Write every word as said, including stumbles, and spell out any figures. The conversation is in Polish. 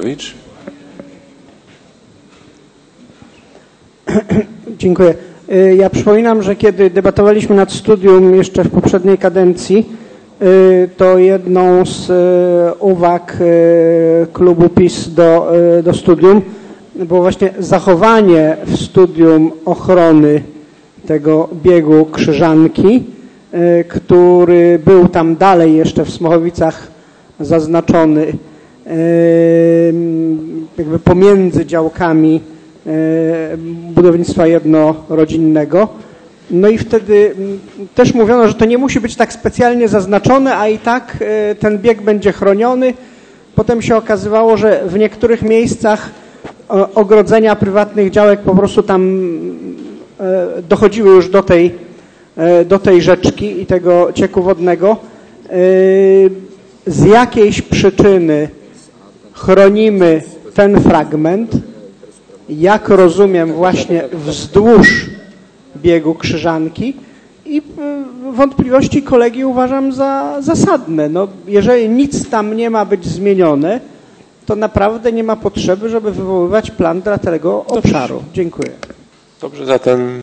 Dziękuję. Ja przypominam, że kiedy debatowaliśmy nad studium jeszcze w poprzedniej kadencji, to jedną z uwag klubu PiS do, do studium było właśnie zachowanie w studium ochrony tego biegu Krzyżanki, który był tam dalej jeszcze w Smochowicach zaznaczony jakby pomiędzy działkami budownictwa jednorodzinnego. No i wtedy też mówiono, że to nie musi być tak specjalnie zaznaczone, a i tak ten bieg będzie chroniony. Potem się okazywało, że w niektórych miejscach ogrodzenia prywatnych działek po prostu tam dochodziły już do tej, do tej rzeczki i tego cieku wodnego. Z jakiejś przyczyny chronimy ten fragment, jak rozumiem, właśnie wzdłuż biegu Krzyżanki i wątpliwości kolegi uważam za zasadne. No, jeżeli nic tam nie ma być zmienione, to naprawdę nie ma potrzeby, żeby wywoływać plan dla tego obszaru. Dziękuję. Dobrze, zatem